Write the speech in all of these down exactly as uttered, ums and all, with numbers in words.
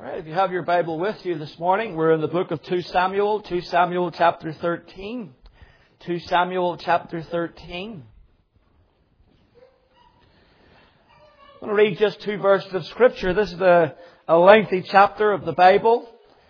Alright, if you have your Bible with you this morning, we're in the book of Second Samuel, Second Samuel chapter thirteen. Second Samuel chapter thirteen. I'm going to read just two verses of Scripture. This is a, a lengthy chapter of the Bible.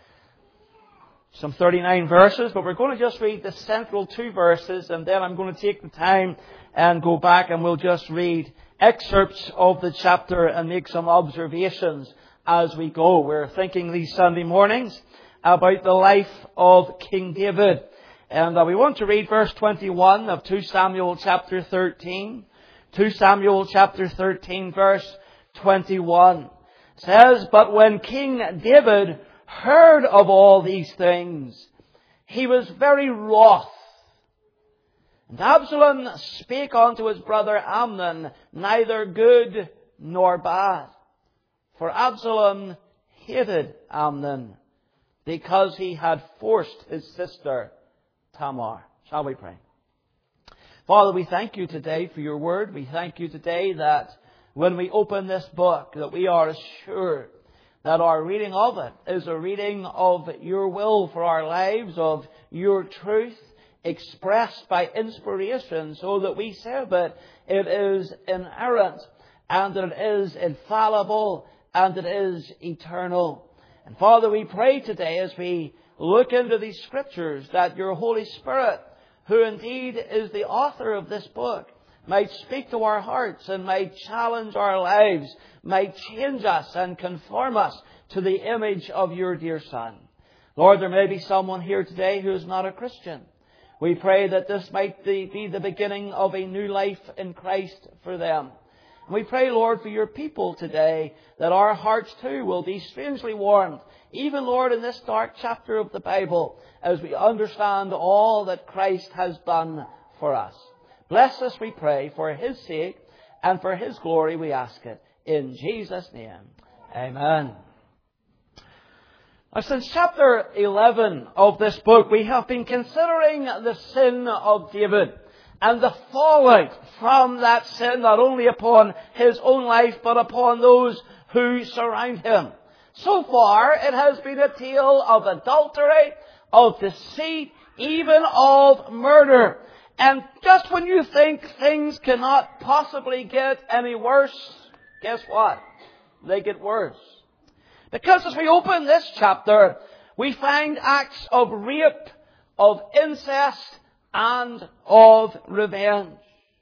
Some thirty-nine verses, but we're going to just read the central two verses, and then I'm going to take the time and go back and we'll just read excerpts of the chapter and make some observations as we go. We're thinking these Sunday mornings about the life of King David. And uh, we want to read verse twenty-one of Second Samuel chapter thirteen. Second Samuel chapter thirteen verse twenty-one. It says, "But when King David heard of all these things, he was very wroth. And Absalom spake unto his brother Amnon, neither good nor bad. For Absalom hated Amnon, because he had forced his sister Tamar." Shall we pray? Father, we thank you today for your word. We thank you today that when we open this book, that we are assured that our reading of it is a reading of your will for our lives, of your truth expressed by inspiration, so that we say that it is inerrant and that it is infallible and it is eternal. And Father, we pray today as we look into these Scriptures that your Holy Spirit, who indeed is the author of this book, might speak to our hearts and might challenge our lives, might change us and conform us to the image of your dear Son. Lord, there may be someone here today who is not a Christian. We pray that this might be the beginning of a new life in Christ for them. And we pray, Lord, for your people today, that our hearts too will be strangely warmed, even, Lord, in this dark chapter of the Bible, as we understand all that Christ has done for us. Bless us, we pray, for His sake and for His glory we ask it. In Jesus' name, amen. Now, since chapter eleven of this book, we have been considering the sin of David and the fallout from that sin, not only upon his own life, but upon those who surround him. So far, it has been a tale of adultery, of deceit, even of murder. And just when you think things cannot possibly get any worse, guess what? They get worse. Because as we open this chapter, we find acts of rape, of incest, and of revenge.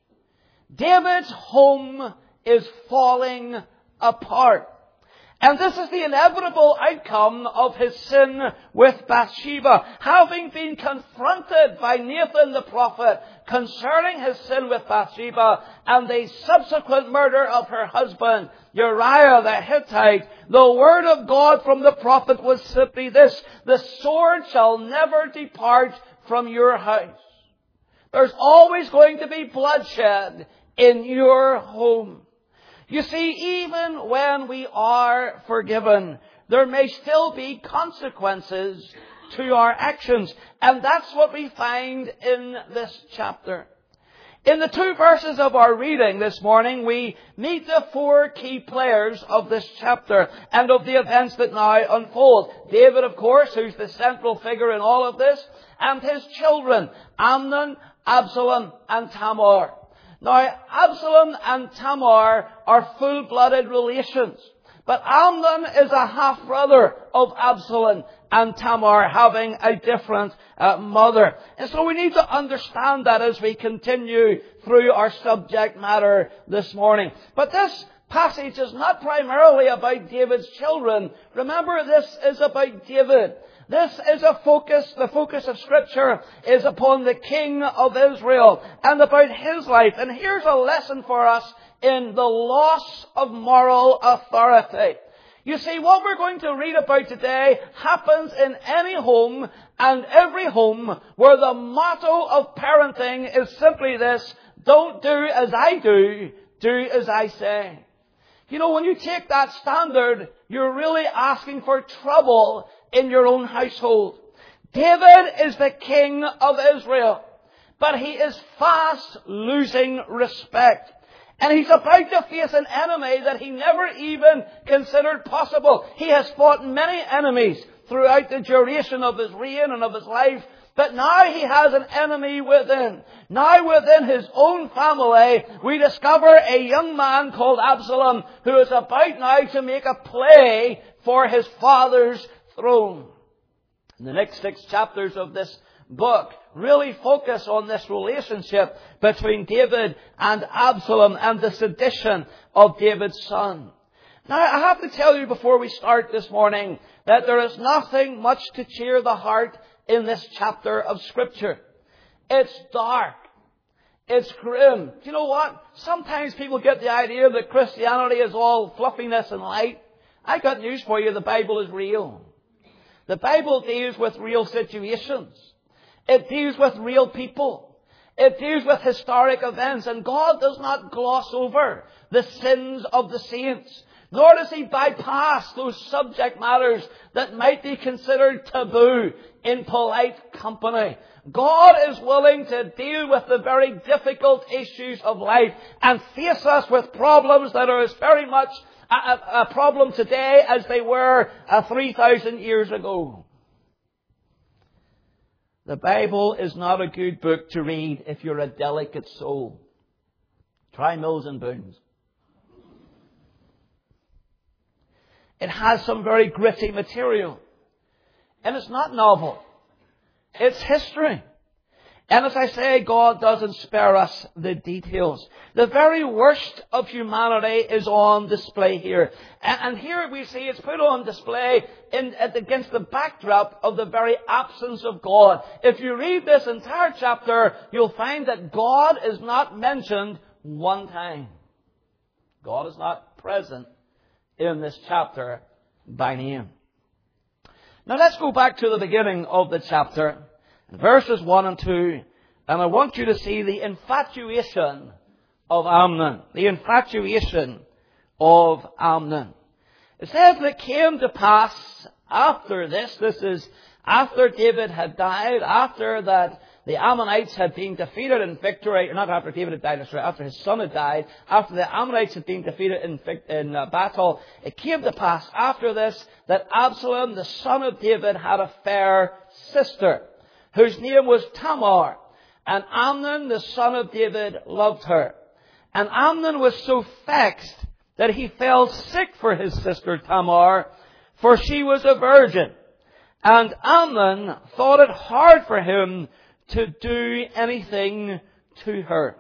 David's home is falling apart. And this is the inevitable outcome of his sin with Bathsheba. Having been confronted by Nathan the prophet concerning his sin with Bathsheba and the subsequent murder of her husband, Uriah the Hittite, the word of God from the prophet was simply this: the sword shall never depart from your house. There's always going to be bloodshed in your home. You see, even when we are forgiven, there may still be consequences to our actions. And that's what we find in this chapter. In the two verses of our reading this morning, we meet the four key players of this chapter and of the events that now unfold. David, of course, who's the central figure in all of this, and his children, Amnon, Absalom, and Tamar. Now, Absalom and Tamar are full-blooded relations. But Amnon is a half-brother of Absalom and Tamar, having a different uh, mother. And so we need to understand that as we continue through our subject matter this morning. But this passage is not primarily about David's children. Remember, this is about David. This is a focus, the focus of Scripture is upon the King of Israel and about his life. And here's a lesson for us in the loss of moral authority. You see, what we're going to read about today happens in any home and every home where the motto of parenting is simply this: don't do as I do, do as I say. You know, when you take that standard, you're really asking for trouble in your own household. David is the king of Israel, but he is fast losing respect. And he's about to face an enemy that he never even considered possible. He has fought many enemies throughout the duration of his reign and of his life. But now he has an enemy within. Now within his own family, we discover a young man called Absalom who is about now to make a play for his father's throne. And the next six chapters of this book really focus on this relationship between David and Absalom and the sedition of David's son. Now, I have to tell you before we start this morning that there is nothing much to cheer the heart in this chapter of Scripture. It's dark. It's grim. Do you know what? Sometimes people get the idea that Christianity is all fluffiness and light. I got news for you. The Bible is real. The Bible deals with real situations. It deals with real people. It deals with historic events. And God does not gloss over the sins of the saints. Nor does He bypass those subject matters that might be considered taboo in polite company. God is willing to deal with the very difficult issues of life and face us with problems that are as very much a, a, a problem today as they were uh, three thousand years ago. The Bible is not a good book to read if you're a delicate soul. Try Mills and Boons. It has some very gritty material. And it's not novel. It's history. And as I say, God doesn't spare us the details. The very worst of humanity is on display here. And, and here we see it's put on display in, against the backdrop of the very absence of God. If you read this entire chapter, you'll find that God is not mentioned one time. God is not present in this chapter by name. Now let's go back to the beginning of the chapter, verses one and two, and I want you to see the infatuation of Amnon. The infatuation of Amnon. It says that it came to pass after this, this is after David had died, after that the Ammonites had been defeated in victory, or not after David had died, sorry, after his son had died, after the Ammonites had been defeated in, in uh, battle, it came to pass after this that Absalom, the son of David, had a fair sister, whose name was Tamar. And Amnon, the son of David, loved her. And Amnon was so vexed that he fell sick for his sister Tamar, for she was a virgin. And Amnon thought it hard for him to do anything to her.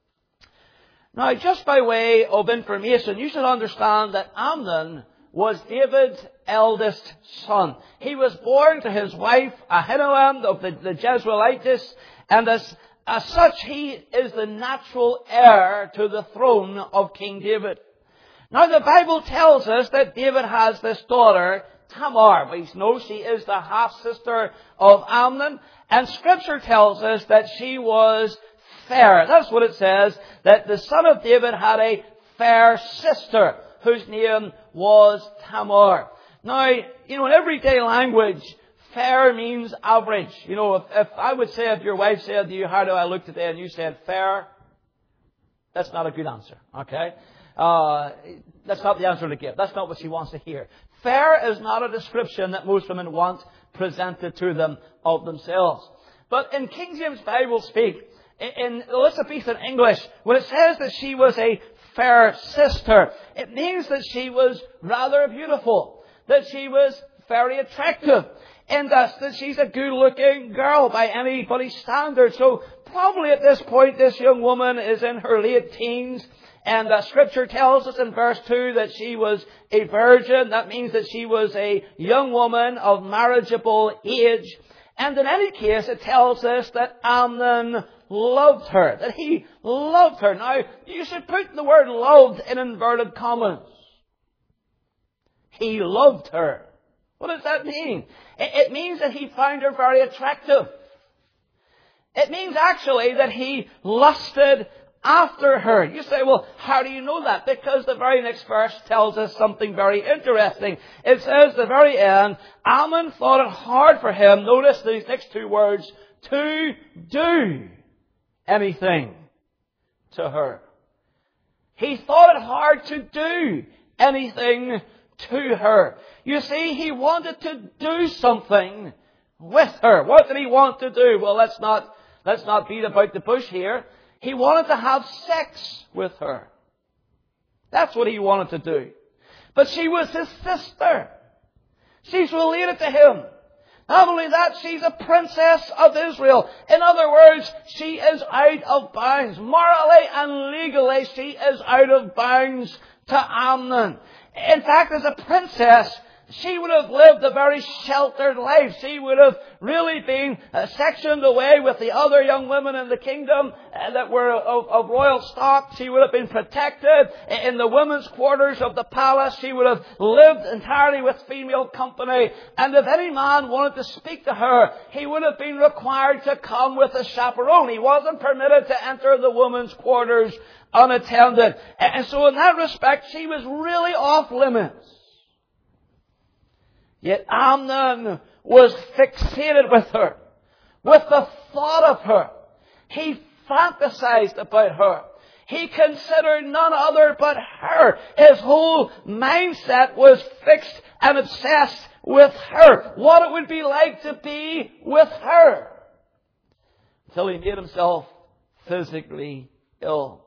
Now, just by way of information, you should understand that Amnon was David's eldest son. He was born to his wife Ahinoam of the, the Jezreelites, and as, as such he is the natural heir to the throne of King David. Now, the Bible tells us that David has this daughter, Tamar. We know she is the half-sister of Amnon. And Scripture tells us that she was fair. That's what it says, that the son of David had a fair sister, whose name was Tamar. Now, you know, in everyday language, fair means average. You know, if, if I would say, if your wife said to you, how do I look today? And you said fair, that's not a good answer, okay? Uh, that's not the answer to give. That's not what she wants to hear. Fair is not a description that most women want presented to them of themselves. But in King James Bible speak, in Elizabethan English, when it says that she was a fair sister, it means that she was rather beautiful, that she was very attractive, and thus that she's a good-looking girl by anybody's standard. So probably at this point, this young woman is in her late teens. And uh, Scripture tells us in verse two that she was a virgin. That means that she was a young woman of marriageable age. And in any case, it tells us that Amnon loved her, that he loved her. Now, you should put the word loved in inverted commas. He loved her. What does that mean? It, it means that he found her very attractive. It means actually that he lusted after her. You say, well, how do you know that? Because the very next verse tells us something very interesting. It says at the very end, Amnon thought it hard for him, notice these next two words, to do anything to her. He thought it hard to do anything to her. You see, he wanted to do something with her. What did he want to do? Well, let's not, let's not beat about the bush here. He wanted to have sex with her. That's what he wanted to do. But she was his sister. She's related to him. Not only that, she's a princess of Israel. In other words, she is out of bounds. Morally and legally, she is out of bounds to Amnon. In fact, as a princess, she would have lived a very sheltered life. She would have really been uh, sectioned away with the other young women in the kingdom uh, that were of, of royal stock. She would have been protected in the women's quarters of the palace. She would have lived entirely with female company. And if any man wanted to speak to her, he would have been required to come with a chaperone. He wasn't permitted to enter the women's quarters unattended. And so in that respect, she was really off limits. Yet Amnon was fixated with her, with the thought of her. He fantasized about her. He considered none other but her. His whole mindset was fixed and obsessed with her. What it would be like to be with her. Until he made himself physically ill.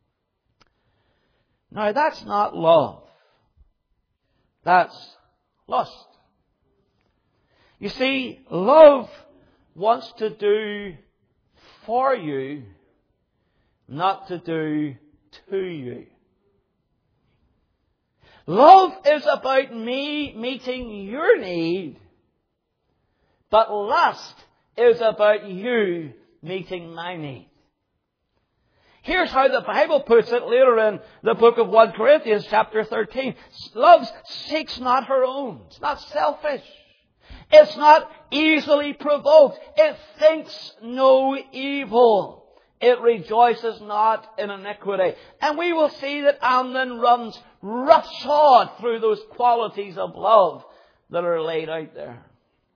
Now that's not love. That's lust. You see, love wants to do for you, not to do to you. Love is about me meeting your need, but lust is about you meeting my need. Here's how the Bible puts it later in the book of First Corinthians chapter thirteen. Love seeks not her own. It's not selfish. It's not easily provoked. It thinks no evil. It rejoices not in iniquity. And we will see that Amnon runs roughshod through those qualities of love that are laid out there.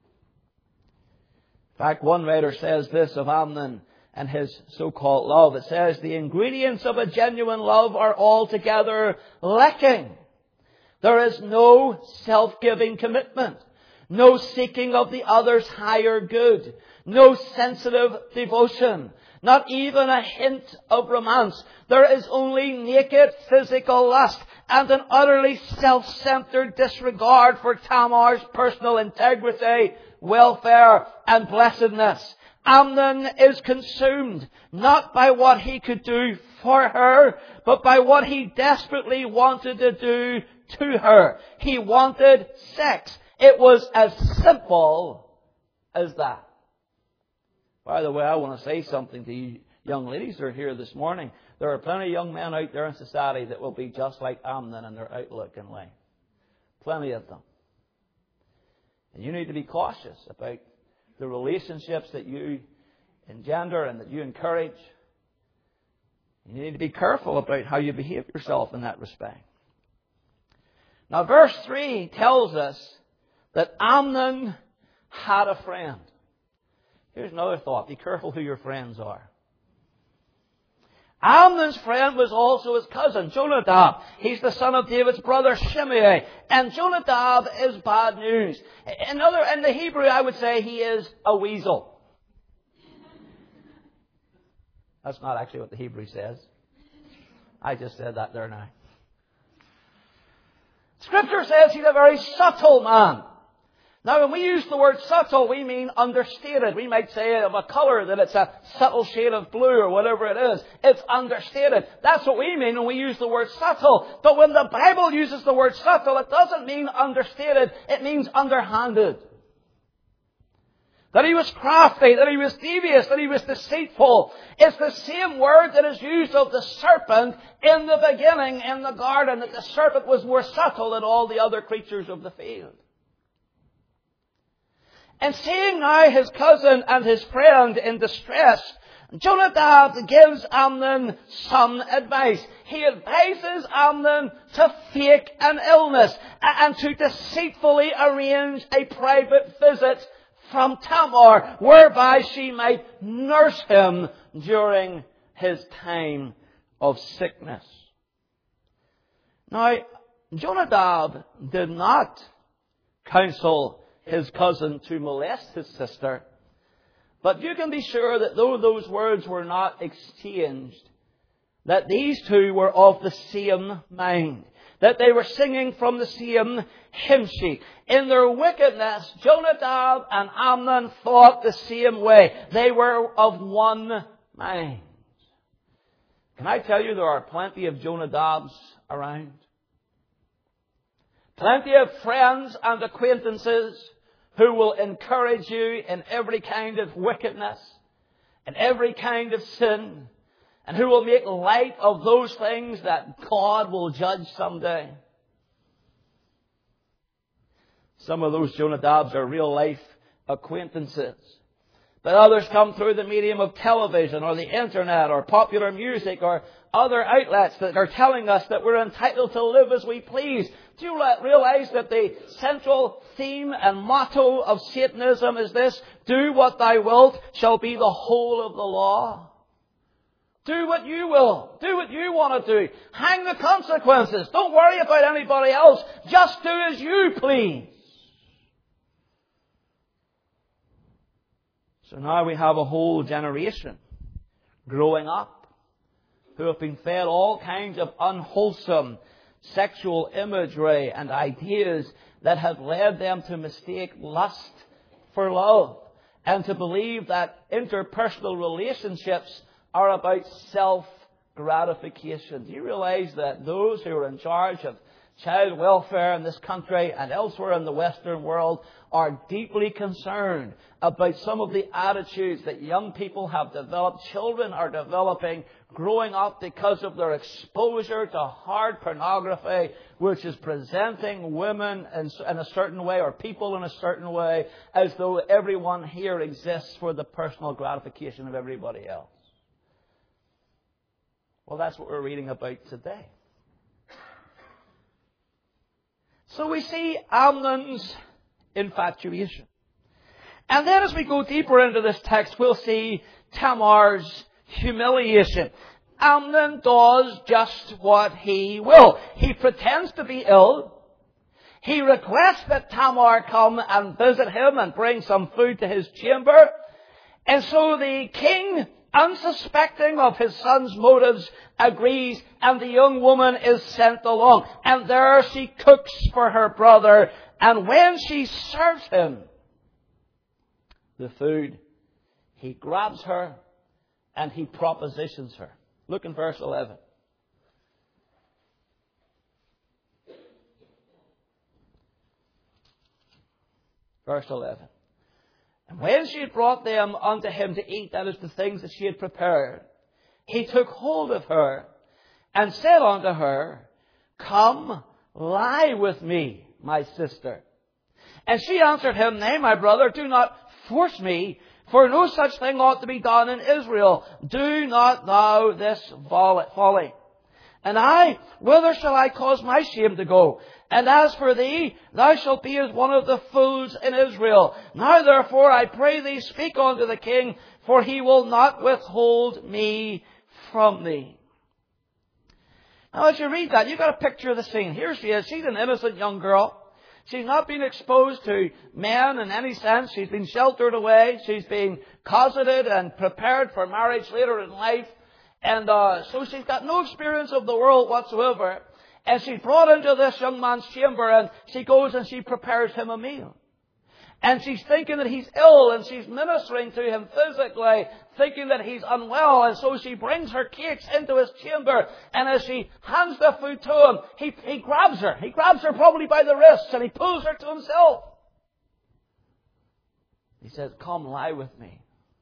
In fact, one writer says this of Amnon and his so-called love. It says, the ingredients of a genuine love are altogether lacking. There is no self-giving commitment. No seeking of the other's higher good. No sensitive devotion. Not even a hint of romance. There is only naked physical lust and an utterly self-centered disregard for Tamar's personal integrity, welfare, and blessedness. Amnon is consumed not by what he could do for her, but by what he desperately wanted to do to her. He wanted sex. It was as simple as that. By the way, I want to say something to you young ladies who are here this morning. There are plenty of young men out there in society that will be just like Amnon in their outlook in life. Plenty of them. And you need to be cautious about the relationships that you engender and that you encourage. You need to be careful about how you behave yourself in that respect. Now, verse three tells us that Amnon had a friend. Here's another thought. Be careful who your friends are. Amnon's friend was also his cousin, Jonadab. He's the son of David's brother, Shimei. And Jonadab is bad news. In, other, in the Hebrew, I would say he is a weasel. That's not actually what the Hebrew says. I just said that there now. Scripture says he's a very subtle man. Now, when we use the word subtle, we mean understated. We might say of a colour that it's a subtle shade of blue or whatever it is. It's understated. That's what we mean when we use the word subtle. But when the Bible uses the word subtle, it doesn't mean understated. It means underhanded. That he was crafty, that he was devious, that he was deceitful. It's the same word that is used of the serpent in the beginning in the garden, that the serpent was more subtle than all the other creatures of the field. And seeing now his cousin and his friend in distress, Jonadab gives Amnon some advice. He advises Amnon to fake an illness and to deceitfully arrange a private visit from Tamar, whereby she might nurse him during his time of sickness. Now, Jonadab did not counsel his cousin to molest his sister, but you can be sure that though those words were not exchanged, that these two were of the same mind, that they were singing from the same hymn sheet. In their wickedness, Jonadab and Amnon thought the same way. They were of one mind. Can I tell you, there are plenty of Jonadabs around? Plenty of friends and acquaintances who will encourage you in every kind of wickedness, in every kind of sin, and who will make light of those things that God will judge someday. Some of those Jonadabs are real life acquaintances. But others come through the medium of television or the internet or popular music or other outlets that are telling us that we're entitled to live as we please. Do you realize that the central theme and motto of Satanism is this? Do what thou wilt shall be the whole of the law. Do what you will. Do what you want to do. Hang the consequences. Don't worry about anybody else. Just do as you please. So now we have a whole generation growing up who have been fed all kinds of unwholesome sexual imagery and ideas that have led them to mistake lust for love and to believe that interpersonal relationships are about self-gratification. Do you realize that those who are in charge of child welfare in this country and elsewhere in the Western world are deeply concerned about some of the attitudes that young people have developed, children are developing, growing up because of their exposure to hard pornography, which is presenting women in, in a certain way or people in a certain way as though everyone here exists for the personal gratification of everybody else. Well, that's what we're reading about today. So we see Amnon's infatuation. And then as we go deeper into this text, we'll see Tamar's humiliation. Amnon does just what he will. He pretends to be ill. He requests that Tamar come and visit him and bring some food to his chamber. And so the king, unsuspecting of his son's motives, agrees, and the young woman is sent along. And there she cooks for her brother. And when she serves him the food, he grabs her and he propositions her. Look in verse eleven. Verse eleven. And when she had brought them unto him to eat, that is the things that she had prepared, he took hold of her and said unto her, Come, lie with me, my sister. And she answered him, Nay, my brother, do not force me, for no such thing ought to be done in Israel. Do not thou this folly. And I, whither shall I cause my shame to go? And as for thee, thou shalt be as one of the fools in Israel. Now therefore, I pray thee, speak unto the king, for he will not withhold me from thee. Now as you read that, you've got a picture of the scene. Here she is. She's an innocent young girl. She's not been exposed to men in any sense. She's been sheltered away. She's been cosseted and prepared for marriage later in life. And uh, so she's got no experience of the world whatsoever. And she's brought into this young man's chamber, and she goes and she prepares him a meal. And she's thinking that he's ill, and she's ministering to him physically, thinking that he's unwell. And so she brings her cakes into his chamber. And as she hands the food to him, he, he grabs her. He grabs her probably by the wrists, and he pulls her to himself. He says, Come lie with me.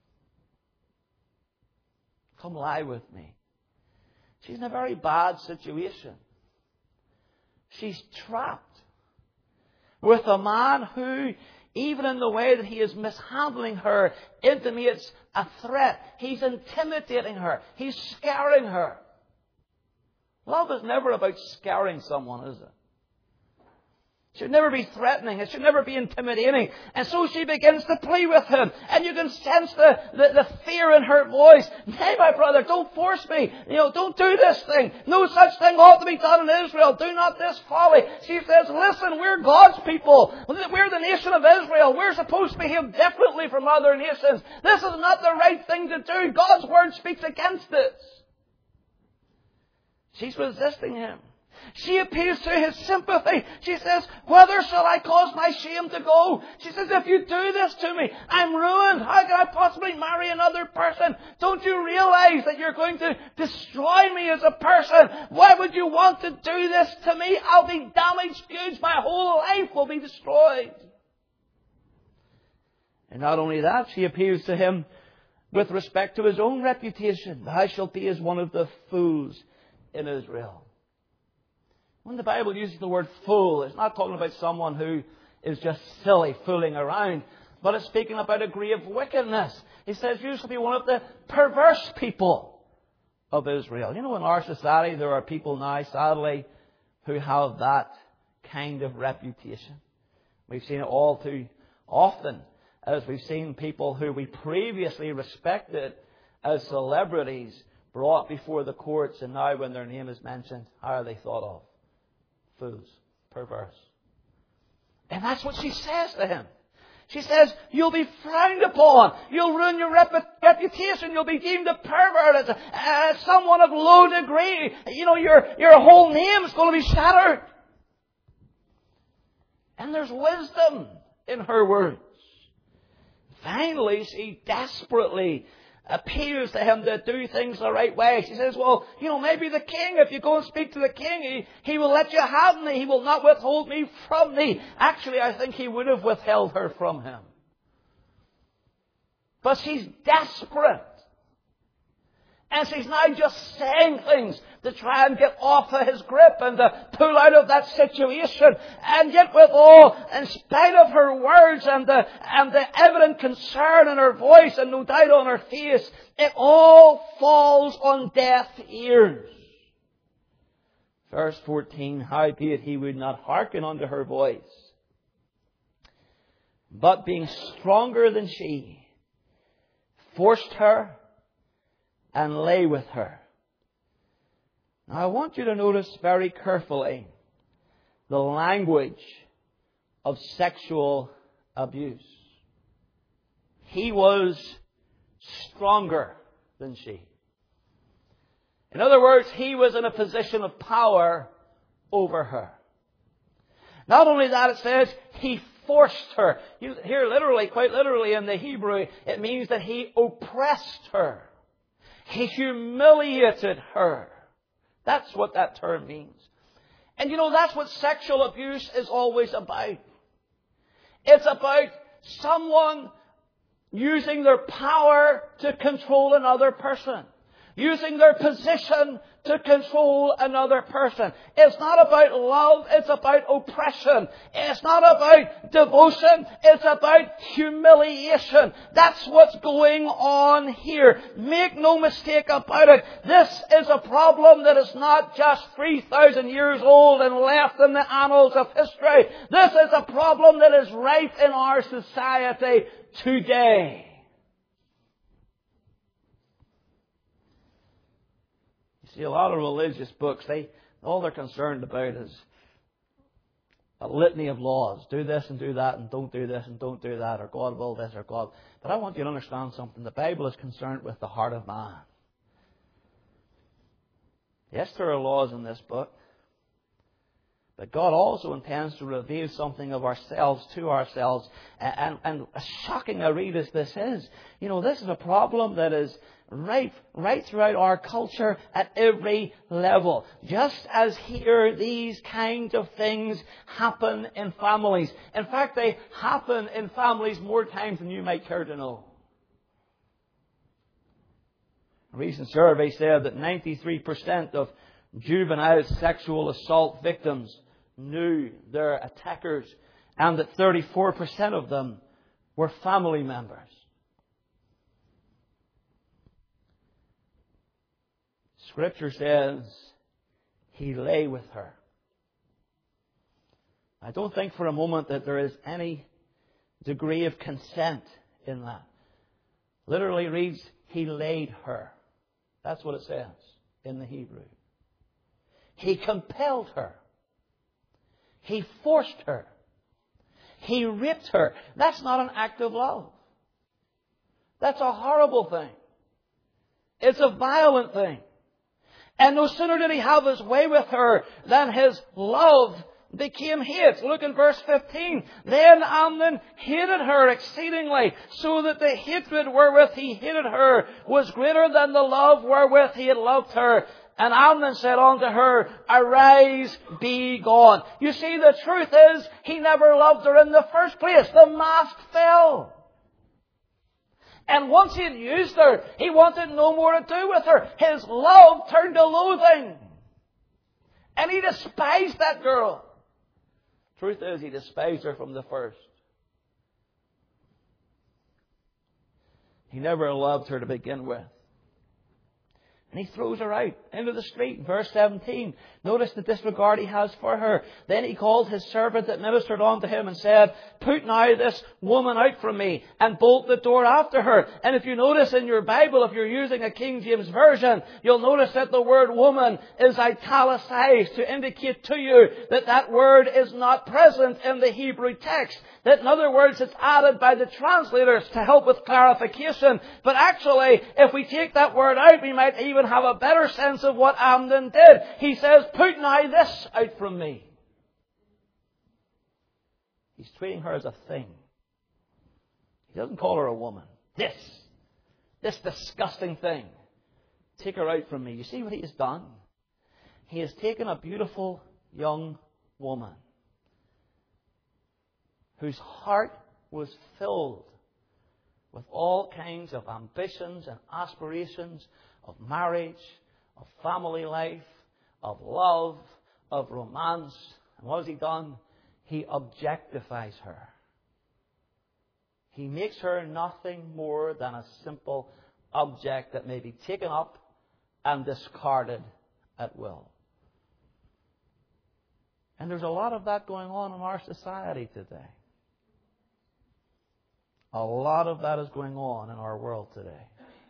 Come lie with me. She's in a very bad situation. She's trapped with a man who, even in the way that he is mishandling her, intimates a threat. He's intimidating her. He's scaring her. Love is never about scaring someone, is it? It should never be threatening. It should never be intimidating. And so she begins to plead with him. And you can sense the, the, the fear in her voice. Hey, my brother, don't force me. You know, don't do this thing. No such thing ought to be done in Israel. Do not this folly. She says, listen, we're God's people. We're the nation of Israel. We're supposed to behave differently from other nations. This is not the right thing to do. God's word speaks against this. She's resisting him. She appeals to his sympathy. She says, whither shall I cause my shame to go? She says, if you do this to me, I'm ruined. How can I possibly marry another person? Don't you realize that you're going to destroy me as a person? Why would you want to do this to me? I'll be damaged goods. My whole life will be destroyed. And not only that, she appeals to him with respect to his own reputation. Thou shalt be as one of the fools in Israel. When the Bible uses the word fool, it's not talking about someone who is just silly, fooling around, but it's speaking about a grave wickedness. He says you shall be one of the perverse people of Israel. You know, in our society there are people now, sadly, who have that kind of reputation. We've seen it all too often, as we've seen people who we previously respected as celebrities brought before the courts, and now when their name is mentioned, how are they thought of? Fools, perverse. And that's what she says to him. She says, you'll be frowned upon. You'll ruin your rep- reputation. You'll be deemed a pervert, as, as someone of low degree. You know, your, your whole name is going to be shattered. And there's wisdom in her words. Finally, she desperately appeals to him to do things the right way. She says, well, you know, maybe the king, if you go and speak to the king, he, he will let you have me. He will not withhold me from thee. Actually, I think he would have withheld her from him. But she's desperate. And she's now just saying things to try and get off of his grip and to pull out of that situation. And yet withal, in spite of her words and the, and the evident concern in her voice and no doubt on her face, it all falls on deaf ears. Verse fourteen, howbeit he would not hearken unto her voice, but being stronger than she, forced her and lay with her. Now I want you to notice very carefully the language of sexual abuse. He was stronger than she. In other words, he was in a position of power over her. Not only that, it says he forced her. Here literally, quite literally in the Hebrew, it means that he oppressed her. He humiliated her. That's what that term means. And you know, that's what sexual abuse is always about. It's about someone using their power to control another person. Using their position to control another person. It's not about love, it's about oppression. It's not about devotion, it's about humiliation. That's what's going on here. Make no mistake about it. This is a problem that is not just three thousand years old and left in the annals of history. This is a problem that is rife in our society today. See, a lot of religious books, they all they're concerned about is a litany of laws. Do this and do that and don't do this and don't do that, or God will this or God. But I want you to understand something. The Bible is concerned with the heart of man. Yes, there are laws in this book. But God also intends to reveal something of ourselves to ourselves. And, and, and as shocking a read as this is, you know, this is a problem that is right, right throughout our culture at every level. Just as here, these kinds of things happen in families. In fact, they happen in families more times than you might care to know. A recent survey said that ninety-three percent of juvenile sexual assault victims knew their attackers, and that thirty-four percent of them were family members. Scripture says he lay with her. I don't think for a moment that there is any degree of consent in that. Literally reads, he laid her. That's what it says in the Hebrew. He compelled her. He forced her. He raped her. That's not an act of love. That's a horrible thing. It's a violent thing. And no sooner did he have his way with her than his love became hate. Look in verse fifteen. Then Amnon hated her exceedingly, so that the hatred wherewith he hated her was greater than the love wherewith he had loved her. And Amnon said unto her, arise, be gone. You see, the truth is, he never loved her in the first place. The mask fell. And once he had used her, he wanted no more to do with her. His love turned to loathing. And he despised that girl. Truth is, he despised her from the first. He never loved her to begin with. And he throws her out into the street. Verse seventeen. Notice the disregard he has for her. Then he called his servant that ministered unto him and said, put now this woman out from me and bolt the door after her. And if you notice in your Bible, if you're using a King James Version, you'll notice that the word woman is italicized to indicate to you that that word is not present in the Hebrew text. That in other words, it's added by the translators to help with clarification. But actually, if we take that word out, we might even have a better sense of what Amnon did. He says, put now this out from me. He's treating her as a thing. He doesn't call her a woman. This. This disgusting thing. Take her out from me. You see what he has done? He has taken a beautiful young woman whose heart was filled with all kinds of ambitions and aspirations of marriage, of family life, of love, of romance. And what has he done? He objectifies her. He makes her nothing more than a simple object that may be taken up and discarded at will. And there's a lot of that going on in our society today. A lot of that is going on in our world today.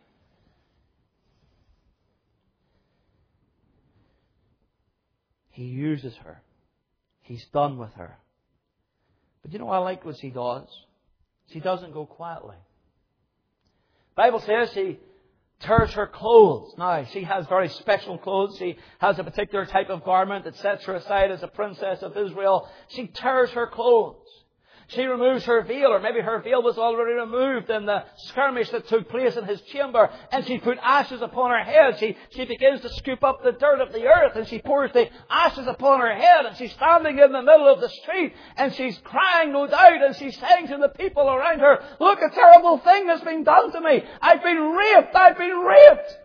He uses her. He's done with her. But you know, I like what she does. She doesn't go quietly. The Bible says she tears her clothes. Now, she has very special clothes. She has a particular type of garment that sets her aside as a princess of Israel. She tears her clothes. She removes her veil, or maybe her veil was already removed in the skirmish that took place in his chamber, and she put ashes upon her head. She, she begins to scoop up the dirt of the earth, and she pours the ashes upon her head, and she's standing in the middle of the street, and she's crying, no doubt, and she's saying to the people around her, look, a terrible thing has been done to me. I've been raped. I've been raped.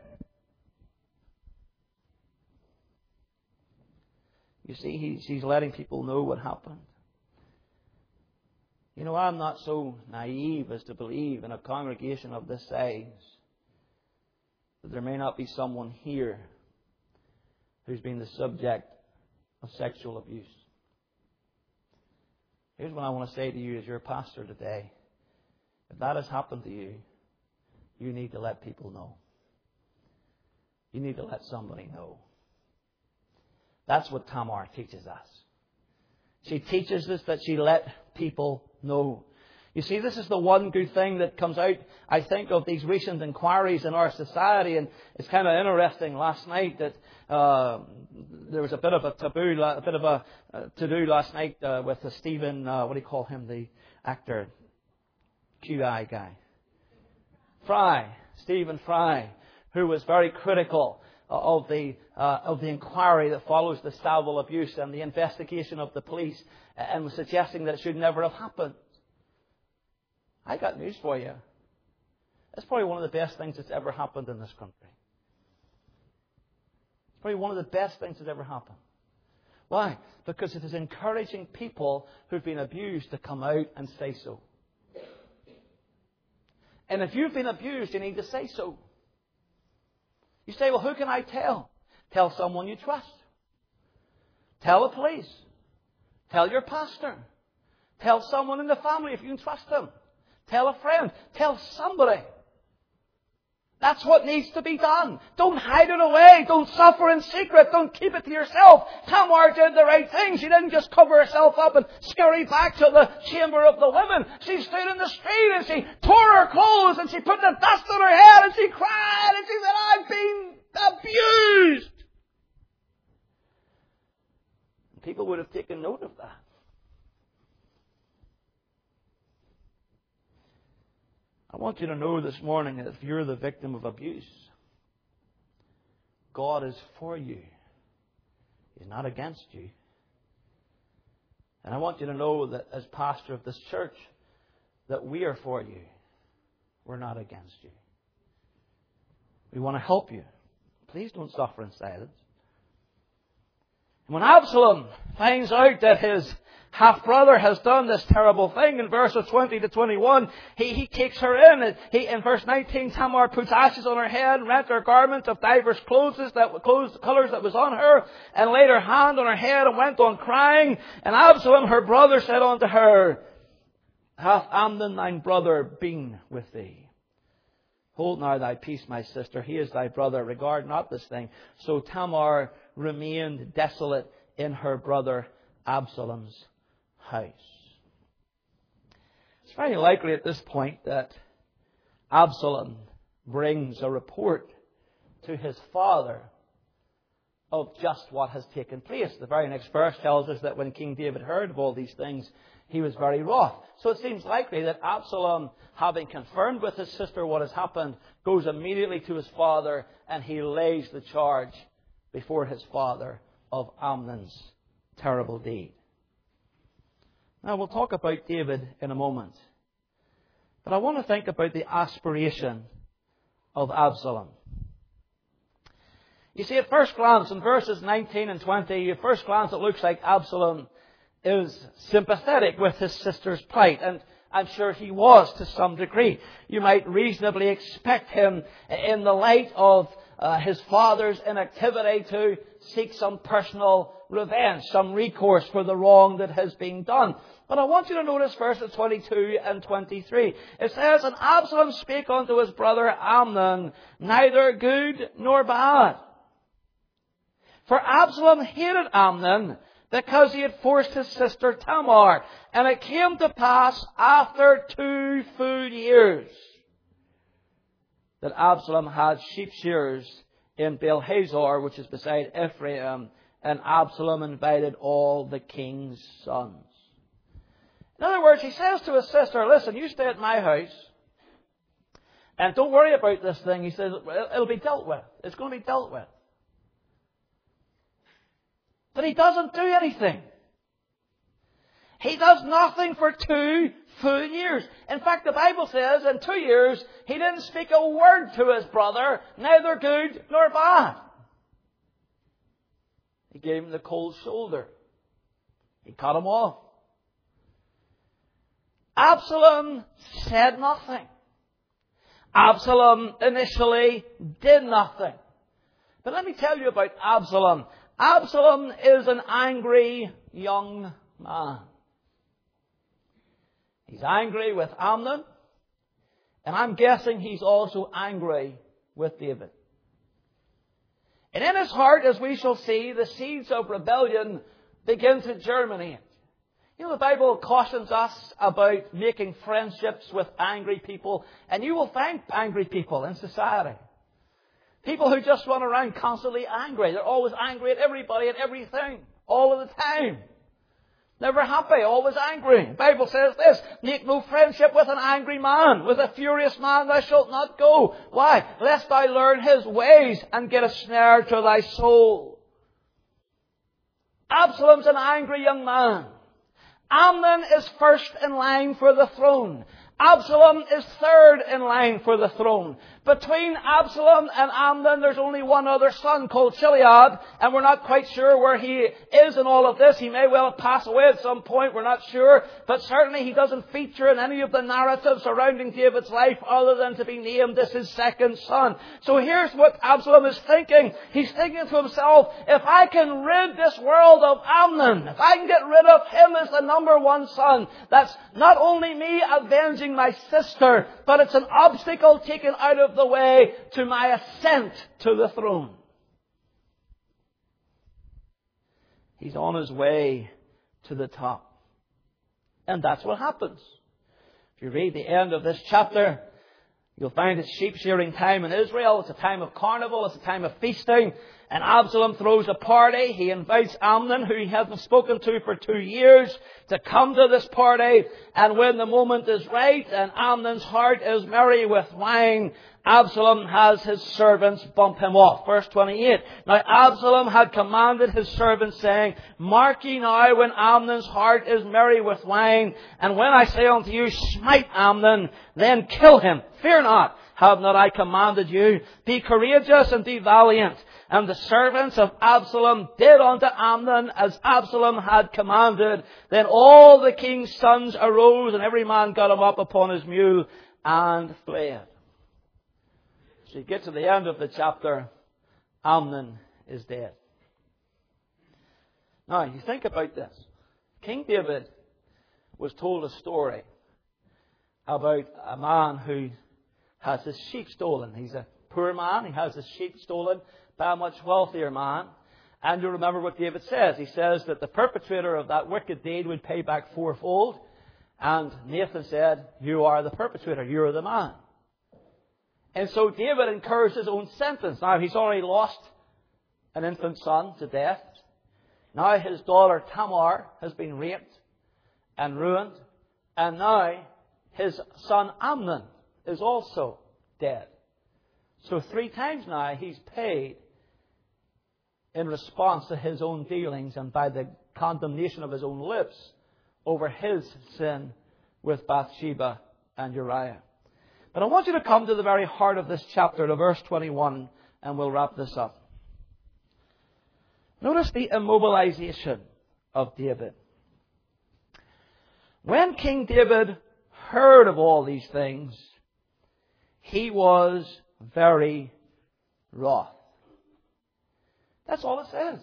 You see, he, she's letting people know what happened. You know, I'm not so naive as to believe in a congregation of this size that there may not be someone here who's been the subject of sexual abuse. Here's what I want to say to you as your pastor today. If that has happened to you, you need to let people know. You need to let somebody know. That's what Tamar teaches us. She teaches us that she let people know. You see, this is the one good thing that comes out, I think, of these recent inquiries in our society. And it's kind of interesting last night that uh, there was a bit of a taboo, a bit of a uh, to-do last night uh, with the Stephen, uh, what do you call him, the actor, Q I guy. Fry, Stephen Fry, who was very critical of the uh, of the inquiry that follows the Savile abuse and the investigation of the police, and was suggesting that it should never have happened. I got news for you. It's probably one of the best things that's ever happened in this country. It's probably one of the best things that's ever happened. Why? Because it is encouraging people who've been abused to come out and say so. And if you've been abused, you need to say so. You say, well, who can I tell? Tell someone you trust. Tell the police. Tell your pastor. Tell someone in the family if you can trust them. Tell a friend. Tell somebody. That's what needs to be done. Don't hide it away. Don't suffer in secret. Don't keep it to yourself. Tamar did the right thing. She didn't just cover herself up and scurry back to the chamber of the women. She stood in the street and she tore her clothes and she put the dust on her head and she cried and she said, I've been abused. People would have taken note of that. I want you to know this morning that if you're the victim of abuse, God is for you. He's not against you. And I want you to know that as pastor of this church, that we are for you. We're not against you. We want to help you. Please don't suffer in silence. When Absalom finds out that his half-brother has done this terrible thing, in verses twenty to twenty-one, he, he takes her in. He, in verse nineteen, Tamar puts ashes on her head, rent her garment of divers clothes that, clothes, colours that was on her, and laid her hand on her head and went on crying. And Absalom, her brother, said unto her, Hath Amnon thine brother been with thee? Hold now thy peace, my sister. He is thy brother. Regard not this thing. So Tamar remained desolate in her brother Absalom's house. It's very likely at this point that Absalom brings a report to his father of just what has taken place. The very next verse tells us that when King David heard of all these things, he was very wroth. So it seems likely that Absalom, having confirmed with his sister what has happened, goes immediately to his father and he lays the charge before his father of Amnon's terrible deed. Now we'll talk about David in a moment. But I want to think about the aspiration of Absalom. You see, at first glance, in verses nineteen and twenty, at first glance it looks like Absalom is sympathetic with his sister's plight. And I'm sure he was to some degree. You might reasonably expect him, in the light of uh, his father's inactivity, to seek some personal revenge, some recourse for the wrong that has been done. But I want you to notice verses twenty-two and twenty-three. It says, And Absalom spake unto his brother Amnon, neither good nor bad. For Absalom hated Amnon, because he had forced his sister Tamar. And it came to pass after two full years that Absalom had sheep shearers in Baal-hazor, which is beside Ephraim, and Absalom invited all the king's sons. In other words, he says to his sister, listen, you stay at my house, and don't worry about this thing. He says, it'll be dealt with. It's going to be dealt with. But he doesn't do anything. He does nothing for two full years. In fact, the Bible says in two years, he didn't speak a word to his brother, neither good nor bad. He gave him the cold shoulder. He cut him off. Absalom said nothing. Absalom initially did nothing. But let me tell you about Absalom. Absalom is an angry young man. He's angry with Amnon, and I'm guessing he's also angry with David. And in his heart, as we shall see, the seeds of rebellion begin to germinate. You know, the Bible cautions us about making friendships with angry people, and you will find angry people in society. People who just run around constantly angry. They're always angry at everybody and everything, all of the time. Never happy, always angry. The Bible says this, make no friendship with an angry man. With a furious man thou shalt not go. Why? Lest thou learn his ways and get a snare to thy soul. Absalom's an angry young man. Amnon is first in line for the throne. Absalom is third in line for the throne. Between Absalom and Amnon, there's only one other son called Chileab, and we're not quite sure where he is in all of this. He may well pass away at some point, we're not sure, but certainly he doesn't feature in any of the narratives surrounding David's life other than to be named as his second son. So here's what Absalom is thinking. He's thinking to himself, if I can rid this world of Amnon, if I can get rid of him as the number one son, that's not only me avenging my sister, but it's an obstacle taken out of the way to my ascent to the throne. He's on his way to the top. And that's what happens. If you read the end of this chapter, you'll find it's sheep shearing time in Israel. It's a time of carnival. It's a time of feasting. And Absalom throws a party. He invites Amnon, who he hasn't spoken to for two years, to come to this party. And when the moment is right and Amnon's heart is merry with wine, Absalom has his servants bump him off. Verse twenty-eight. Now Absalom had commanded his servants, saying, Mark ye now when Amnon's heart is merry with wine, and when I say unto you, smite Amnon, then kill him. Fear not. Have not I commanded you? Be courageous and be valiant. And the servants of Absalom did unto Amnon as Absalom had commanded. Then all the king's sons arose, and every man got him up upon his mule and fled. So you get to the end of the chapter, Amnon is dead. Now, you think about this. King David was told a story about a man who has his sheep stolen. He's a poor man. He has his sheep stolen by a much wealthier man. And you remember what David says. He says that the perpetrator of that wicked deed would pay back fourfold. And Nathan said, you are the perpetrator. You are the man. And so David incurs his own sentence. Now, he's already lost an infant son to death. Now his daughter Tamar has been raped and ruined. And now his son Amnon is also dead. So three times now he's paid in response to his own dealings and by the condemnation of his own lips over his sin with Bathsheba and Uriah. But I want you to come to the very heart of this chapter, to verse twenty-one, and we'll wrap this up. Notice the immobilization of David. When King David heard of all these things, he was very wroth. That's all it says.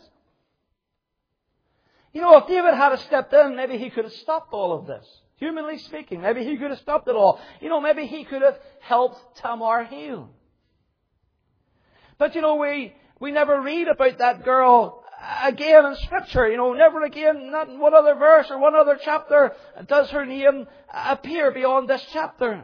You know, if David had stepped in, maybe he could have stopped all of this. Humanly speaking, maybe he could have stopped it all. You know, maybe he could have helped Tamar heal. But you know, we, we never read about that girl again in Scripture. You know, never again, not in one other verse or one other chapter does her name appear beyond this chapter.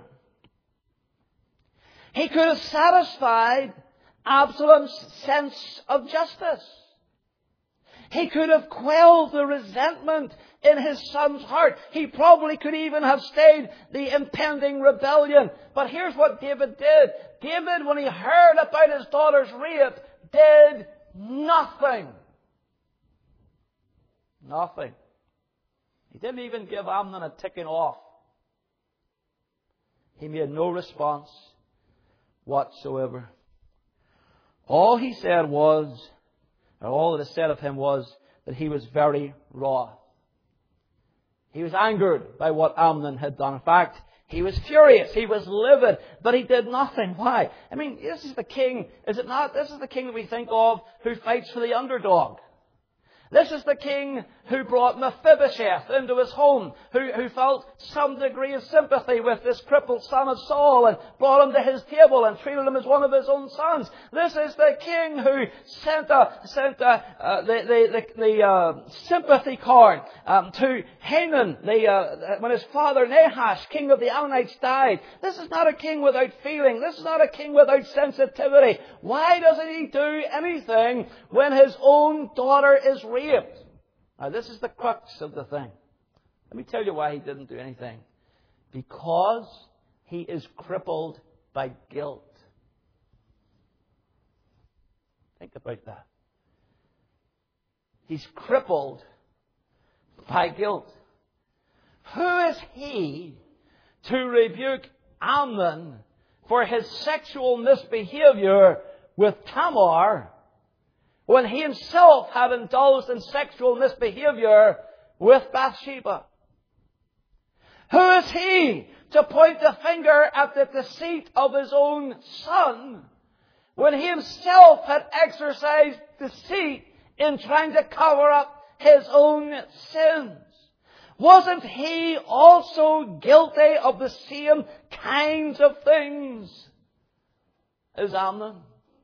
He could have satisfied Absalom's sense of justice. He could have quelled the resentment in his son's heart. He probably could even have stayed the impending rebellion. But here's what David did. David, when he heard about his daughter's rape, did nothing. Nothing. He didn't even give Amnon a ticking off. He made no response whatsoever. All he said was, or all that is said of him was, that he was very wroth. He was angered by what Amnon had done. In fact, he was furious. He was livid. But he did nothing. Why? I mean, this is the king, is it not? This is the king that we think of who fights for the underdog. This is the king who brought Mephibosheth into his home, who, who felt some degree of sympathy with this crippled son of Saul and brought him to his table and treated him as one of his own sons. This is the king who sent a, sent a, uh, the, the, the, the uh, sympathy card um, to Hanan the, uh, when his father Nahash, king of the Ammonites, died. This is not a king without feeling. This is not a king without sensitivity. Why doesn't he do anything when his own daughter is raped? Now, this is the crux of the thing. Let me tell you why he didn't do anything. Because he is crippled by guilt. Think about that. He's crippled by guilt. Who is he to rebuke Amnon for his sexual misbehavior with Tamar when he himself had indulged in sexual misbehavior with Bathsheba? Who is he to point the finger at the deceit of his own son when he himself had exercised deceit in trying to cover up his own sins? Wasn't he also guilty of the same kinds of things as Amnon?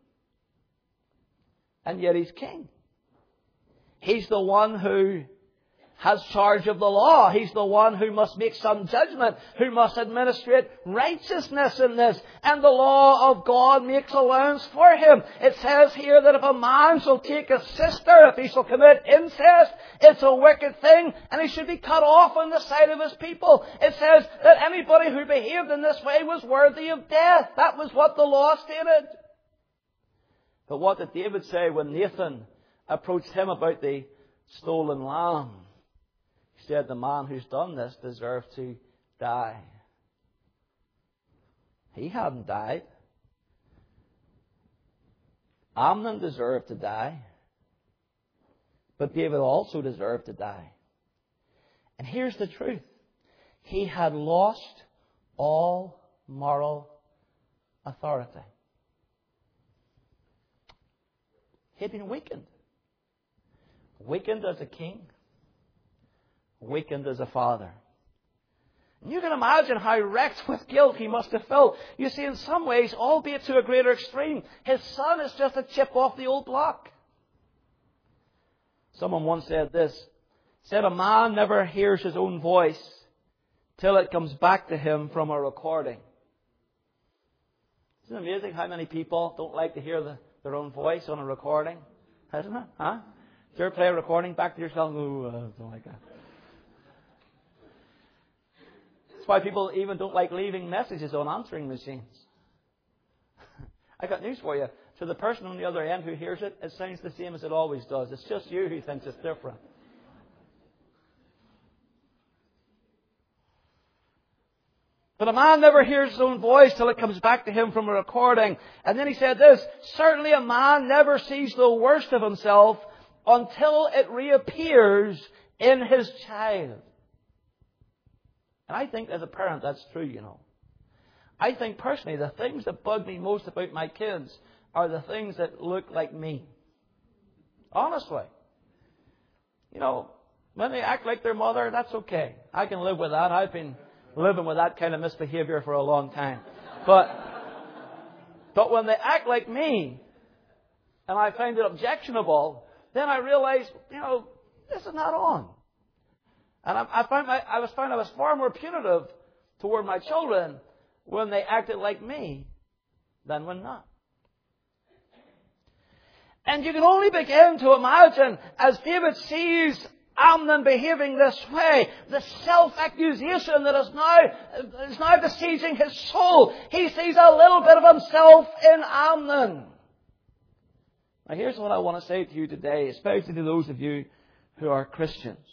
And yet he's king. He's the one who has charge of the law. He's the one who must make some judgment, who must administrate righteousness in this. And the law of God makes allowance for him. It says here that if a man shall take a sister, if he shall commit incest, it's a wicked thing, and he should be cut off on the sight of his people. It says that anybody who behaved in this way was worthy of death. That was what the law stated. But what did David say when Nathan approached him about the stolen lamb? He said, the man who's done this deserves to die. He hadn't died. Amnon deserved to die. But David also deserved to die. And here's the truth. He had lost all moral authority. He had been weakened. Weakened as a king. Weakened as a father. And you can imagine how wrecked with guilt he must have felt. You see, in some ways, albeit to a greater extreme, his son is just a chip off the old block. Someone once said this, said a man never hears his own voice till it comes back to him from a recording. Isn't it amazing how many people don't like to hear the, their own voice on a recording? Isn't it? Huh? Did you ever play a recording back to yourself? Oh, I don't like that. That's why people even don't like leaving messages on answering machines. I got news for you. To the person on the other end who hears it, it sounds the same as it always does. It's just you who thinks it's different. But a man never hears his own voice till it comes back to him from a recording. And then he said this, certainly a man never sees the worst of himself until it reappears in his child. And I think as a parent that's true, you know. I think personally the things that bug me most about my kids are the things that look like me. Honestly. You know, when they act like their mother, that's okay. I can live with that. I've been living with that kind of misbehavior for a long time. But, but when they act like me, and I find it objectionable, then I realize, you know, this is not on. And I, I found my, I was found I was far more punitive toward my children when they acted like me than when not. And you can only begin to imagine, as David sees Amnon behaving this way, the self-accusation that is now, is now besieging his soul. He sees a little bit of himself in Amnon. Now here's what I want to say to you today, especially to those of you who are Christians.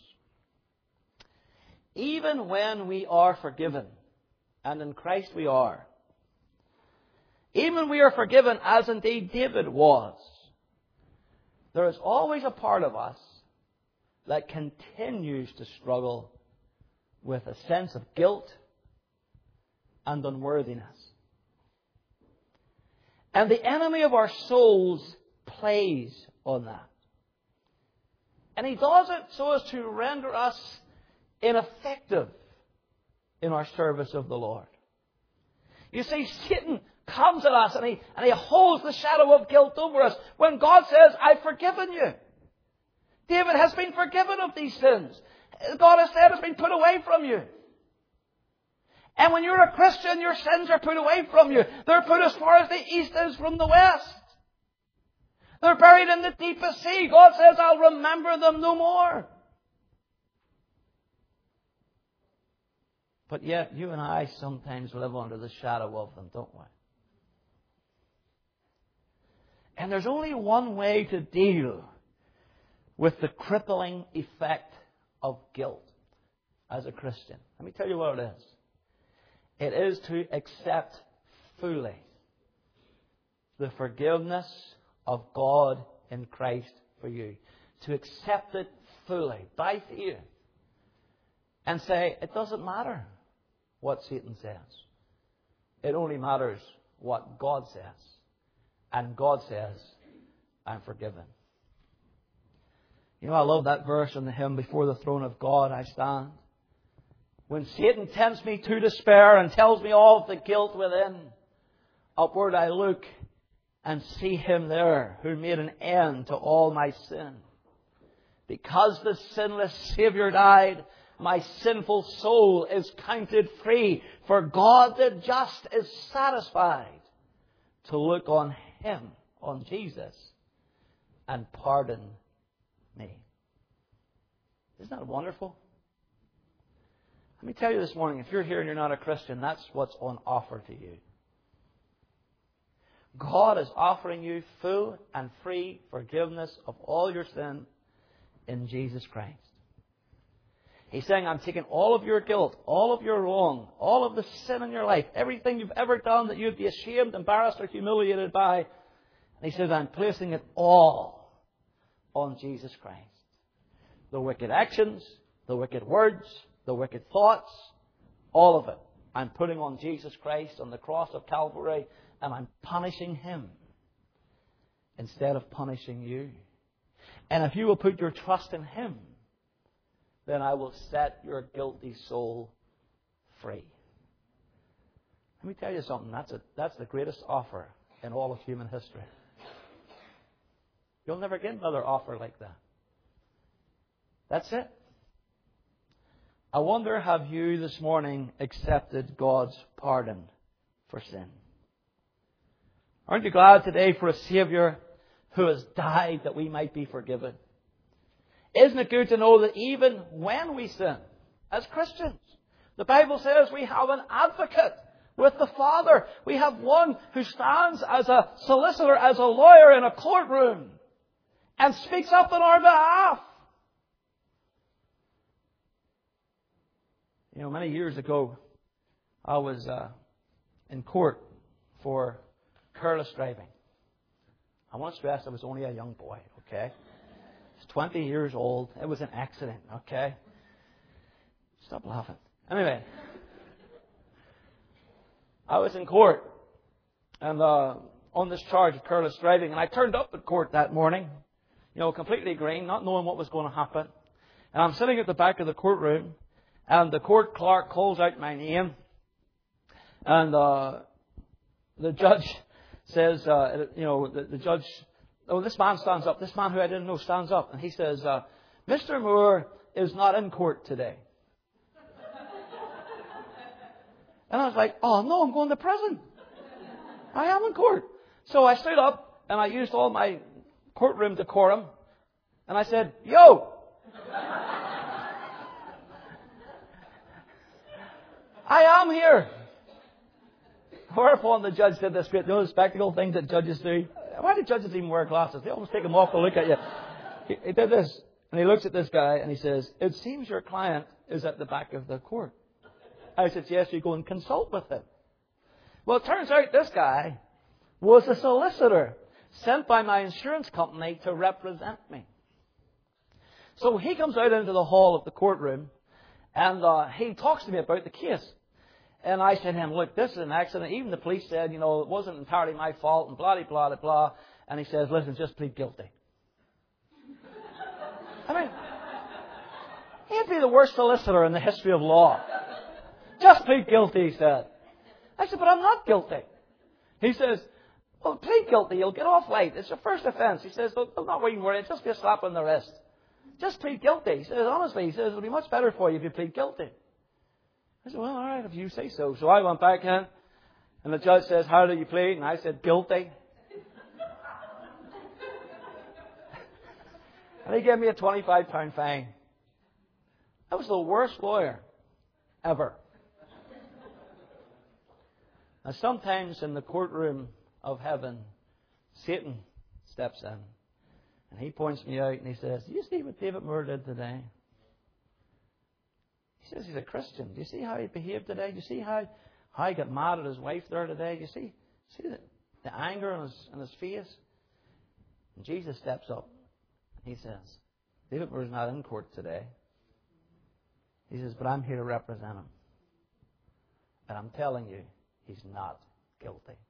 Even when we are forgiven, and in Christ we are, even when we are forgiven, as indeed David was, there is always a part of us that continues to struggle with a sense of guilt and unworthiness. And the enemy of our souls plays on that. And he does it so as to render us ineffective in our service of the Lord. You see, Satan comes at us and he, and he holds the shadow of guilt over us when God says, I've forgiven you. David has been forgiven of these sins. God has said it's been put away from you. And when you're a Christian, your sins are put away from you. They're put as far as the east is from the west. They're buried in the deepest sea. God says, I'll remember them no more. But yet, you and I sometimes live under the shadow of them, don't we? And there's only one way to deal with the crippling effect of guilt as a Christian. Let me tell you what it is. It is to accept fully the forgiveness of God in Christ for you. To accept it fully, by faith. And say, it doesn't matter what Satan says. It only matters what God says. And God says, I'm forgiven. You know, I love that verse in the hymn, before the throne of God I stand. When Satan tempts me to despair and tells me all of the guilt within, upward I look and see Him there who made an end to all my sin. Because the sinless Saviour died, my sinful soul is counted free. For God the just is satisfied to look on Him, on Jesus, and pardon me. Isn't that wonderful? Let me tell you this morning, if you're here and you're not a Christian, that's what's on offer to you. God is offering you full and free forgiveness of all your sin in Jesus Christ. He's saying, I'm taking all of your guilt, all of your wrong, all of the sin in your life, everything you've ever done that you'd be ashamed, embarrassed, or humiliated by. And He says, I'm placing it all on Jesus Christ. The wicked actions, the wicked words, the wicked thoughts, all of it. I'm putting on Jesus Christ on the cross of Calvary, and I'm punishing Him instead of punishing you. And if you will put your trust in Him, then I will set your guilty soul free. Let me tell you something. That's, a, that's the greatest offer in all of human history. You'll never get another offer like that. That's it. I wonder, have you this morning accepted God's pardon for sin? Aren't you glad today for a Saviour who has died that we might be forgiven? Isn't it good to know that even when we sin, as Christians, the Bible says we have an advocate with the Father. We have one who stands as a solicitor, as a lawyer in a courtroom and speaks up on our behalf. You know, many years ago, I was uh, in court for careless driving. I want to stress I was only a young boy, okay? I was twenty years old. It was an accident, okay? Stop laughing. Anyway, I was in court and uh, on this charge of careless driving, and I turned up at court that morning, you know, completely green, not knowing what was going to happen. And I'm sitting at the back of the courtroom, and the court clerk calls out my name, and uh, the judge says, uh, you know, the, the judge, oh, this man stands up. This man who I didn't know stands up. And he says, uh, Mister Moore is not in court today. And I was like, oh, no, I'm going to prison. I am in court. So I stood up and I used all my courtroom decorum. And I said, yo! I am here. Whereupon the judge did this great, you know, the spectacle thing that judges do. Why do judges even wear glasses? They almost take them off to look at you. He, he did this, and he looks at this guy, and he says, it seems your client is at the back of the court. I said, yes, you go and consult with him. Well, it turns out this guy was a solicitor sent by my insurance company to represent me. So he comes out into the hall of the courtroom, and uh, he talks to me about the case. And I said to him, look, this is an accident. Even the police said, you know, it wasn't entirely my fault, and blah, blah, blah, blah. And he says, listen, just plead guilty. I mean, he'd be the worst solicitor in the history of law. Just plead guilty, he said. I said, but I'm not guilty. He says, well, plead guilty. You'll get off light. It's your first offence. He says, don't, don't not even worry. It's just be a slap on the wrist. Just plead guilty. He says, honestly, he says, it'll be much better for you if you plead guilty. I said, well, all right, if you say so. So I went back in, and the judge says, how do you plead? And I said, guilty. And he gave me a twenty-five pound fine. I was the worst lawyer ever. Now, sometimes in the courtroom of heaven, Satan steps in, and he points me out, and he says, do you see what David Moore did today? He says he's a Christian. Do you see how he behaved today? Do you see how, How he got mad at his wife there today. You see, see the, the anger on his, on his face? And Jesus steps up. He says, David was not in court today. He says, but I'm here to represent him. And I'm telling you, he's not guilty.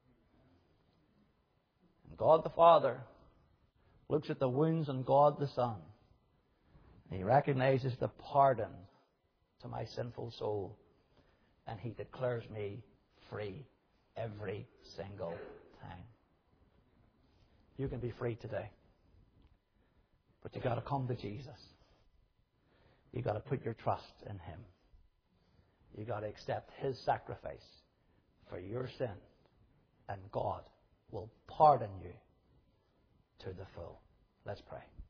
And God the Father looks at the wounds on God the Son. And he recognizes the pardon to my sinful soul. And he declares me free every single time. You can be free today. But you've got to come to Jesus. You've got to put your trust in him. You've got to accept his sacrifice for your sin. And God will pardon you to the full. Let's pray.